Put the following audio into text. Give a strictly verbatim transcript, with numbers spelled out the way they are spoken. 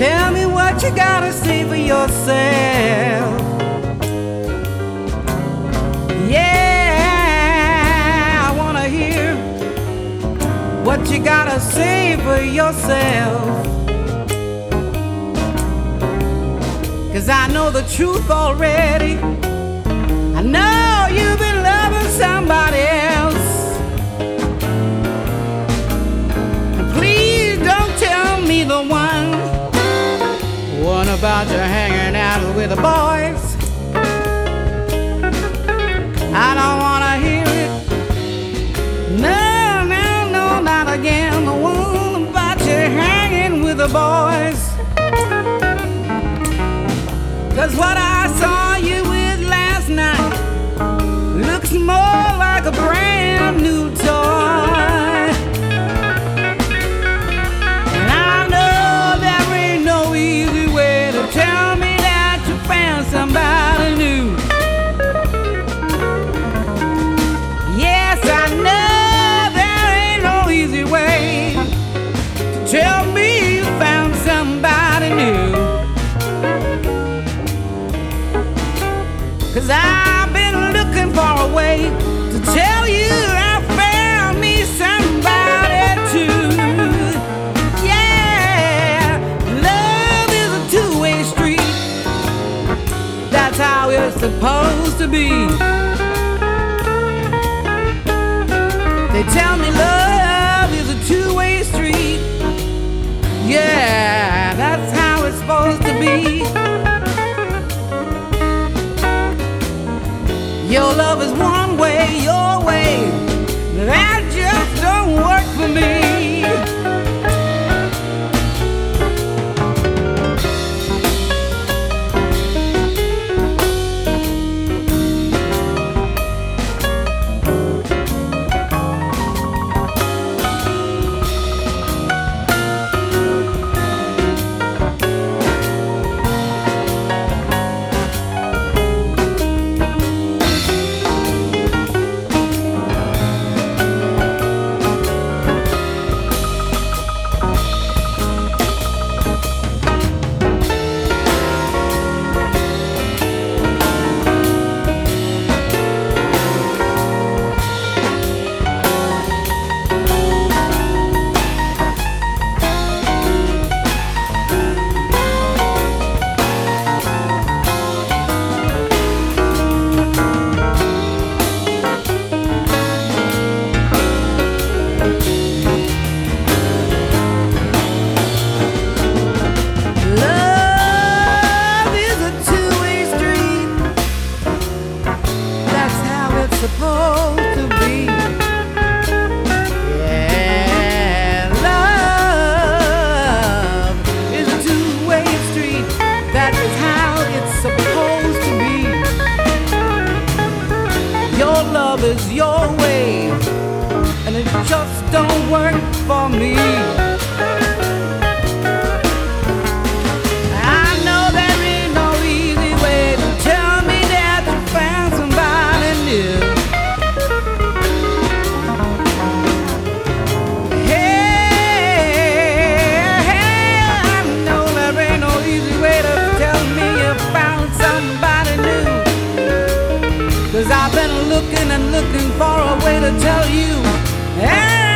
Tell me what you gotta say for yourself. Yeah, I wanna hear what you gotta say for yourself. 'Cause I know the truth already. I know you've been loving somebody else. And please don't tell me the one One about you hanging out with the boys. I don't wanna hear it. No, no, no, not again. The one about you hanging with the boys. 'Cause what I saw you with last night looks more like a brand new toy. And I know there ain't no easy way to tell me that you found somebody new. Yes, I know there ain't no easy way to tell me you found somebody new. 'Cause I've been looking for a way to tell you I found me somebody too. Yeah, love is a two-way street. That's how it's supposed to be. They tell me love is a two-way street. Yeah, that's how it's supposed to be. Your love is one way, your way. That just don't work for me. Supposed to be. Yeah, love is a two-way street. That is how it's supposed to be. Your love is your way, and it just don't work for me. I know there ain't no easy way to tell me that you found somebody new. Cause I've been looking and looking for a way to tell you, hey,